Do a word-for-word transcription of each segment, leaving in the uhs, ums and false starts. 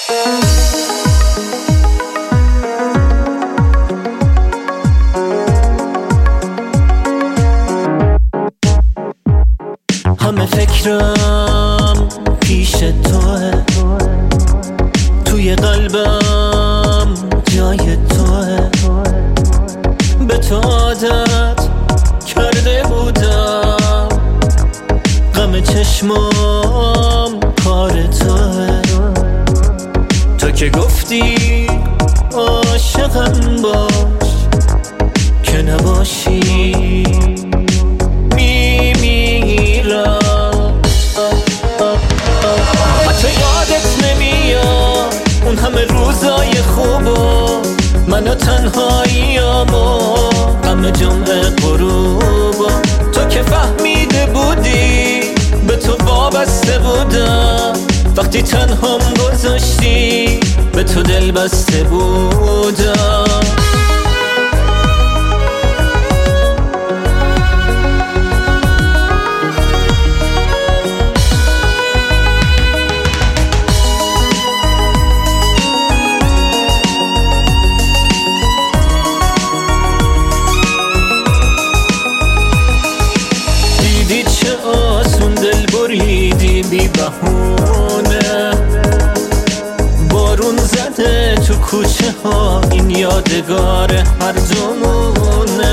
همه فکرم پیش توه، توی قلبم جای توه. به تو عادت کرده بودم، غم چشمام کار توه. تو که گفتی عاشقم باش، که نباشی همه روزای خوبو، منو تنهاییامو، غم جمعه غروبو. تو که فهمیده بودی به تو وابسته بودم، وقتی تنهام گذاشتی به تو دل بسته بودم. بریدی بی بهونه، بارون زده تو کوچه ها، این یادگار هر دومونه.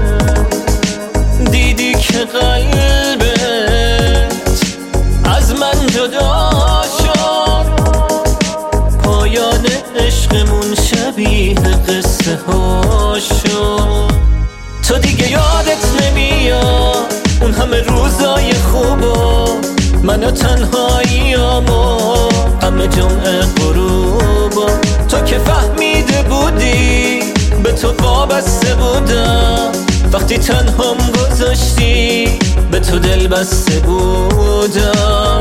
دیدی که قلبت از من جدا شد، پایان عشقمون شبیه قصه ها شد. تو دیگه یادت نمیاد اون همه روزای خوبو، منو تنهاییامو، غم جمعه غروبو. تو که فهمیده بودی به تو وابسته بودم، وقتی تنهام گذاشتی به تو دل بسته بودم.